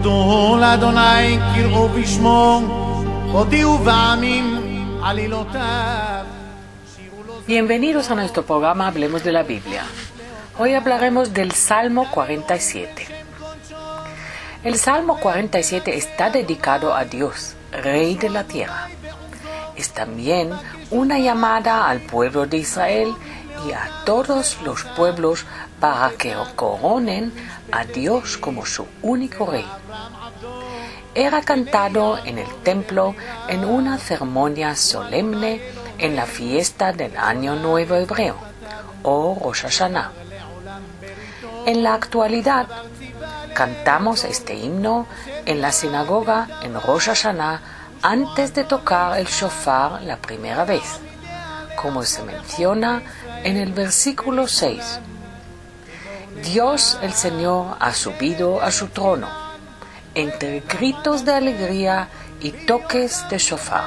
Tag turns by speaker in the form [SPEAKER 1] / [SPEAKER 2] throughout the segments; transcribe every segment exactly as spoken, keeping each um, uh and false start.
[SPEAKER 1] הודו לאדוני קראו בשמו הודיעו בעמים עלילותיו.
[SPEAKER 2] Bienvenidos a nuestro programa Hablemos de la Biblia. Hoy hablaremos del Salmo cuarenta y siete. El Salmo cuarenta y siete está dedicado a Dios, Rey de la tierra. Es también una llamada al pueblo de Israel y a todos los pueblos para que coronen a Dios como su único Rey. Era cantado en el templo en una ceremonia solemne en la fiesta del Año Nuevo Hebreo, o Rosh Hashanah. En la actualidad, cantamos este himno en la sinagoga en Rosh Hashanah antes de tocar el shofar la primera vez, como se menciona en el versículo seis. Dios el Señor ha subido a su trono, entre gritos de alegría y toques de shofar.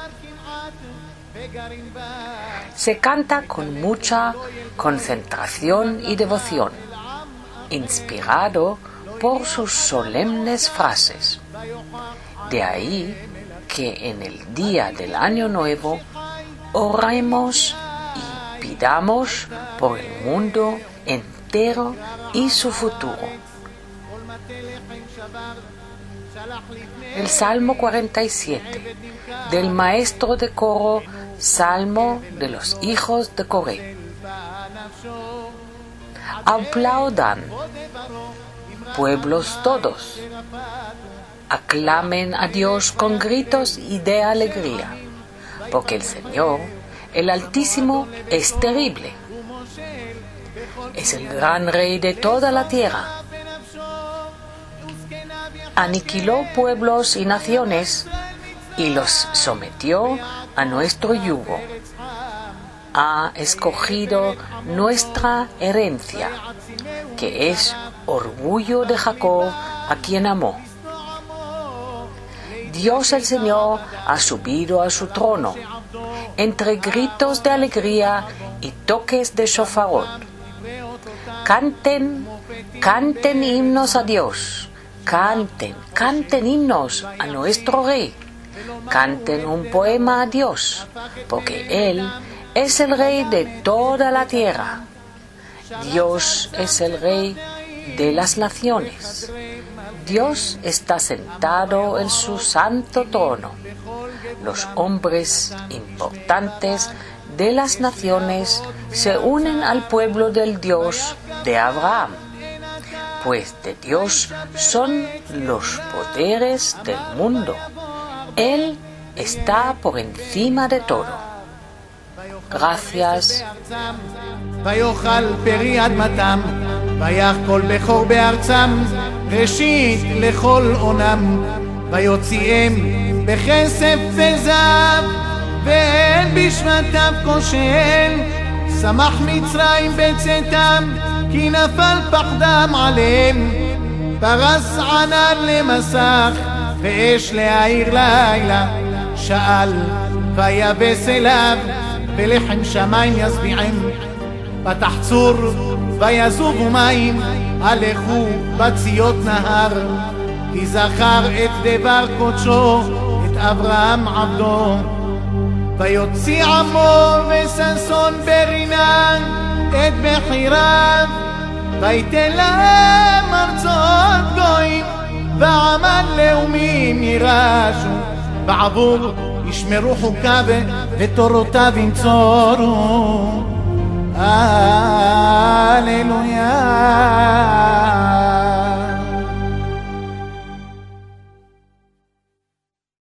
[SPEAKER 2] Se canta con mucha concentración y devoción, inspirado por sus solemnes frases. De ahí que en el día del Año Nuevo oremos y pidamos por el mundo entero y su futuro. El Salmo cuarenta y siete, del maestro de coro, Salmo de los hijos de Coré. Aplaudan, pueblos todos, aclamen a Dios con gritos y de alegría, porque el Señor, el Altísimo, es terrible. Es el gran Rey de toda la tierra. Aniquiló pueblos y naciones y los sometió a nuestro yugo. Ha escogido nuestra herencia, que es orgullo de Jacob, a quien amó. Dios el Señor ha subido a su trono, entre gritos de alegría y toques de shofarot. Canten, canten himnos a Dios. Canten, canten himnos a nuestro Rey. Canten un poema a Dios, porque Él es el Rey de toda la tierra. Dios es el Rey de las naciones. Dios está sentado en su santo trono. Los hombres importantes de las naciones se unen al pueblo del Dios de Abraham, pues de Dios son los poderes del mundo. Él está por encima de todo. Gracias.
[SPEAKER 1] ויאכל פרי אדמתם ויך כל בכור בארצם ראשית לכל עונם ויוציאם בכסף וזהב ואין בשבטיו כושל שמח מצרים בצאתם כי נפל פחדם עליהם פרס ענן למסך ואש להאיר לילה שאל ויבס אליו ולחם שמיים ישביעם פתח צור ויזובו מים הלכו בציות נהר כי זכר את דבר קודשו את אברהם עבדו ויוציא עמו וששון ברינן את בחיריו ויתן להם ארצות גויים ועמל לאומים יירשו בעבור ישמרו חוקיו ותורותיו ינצורו. Aleluya.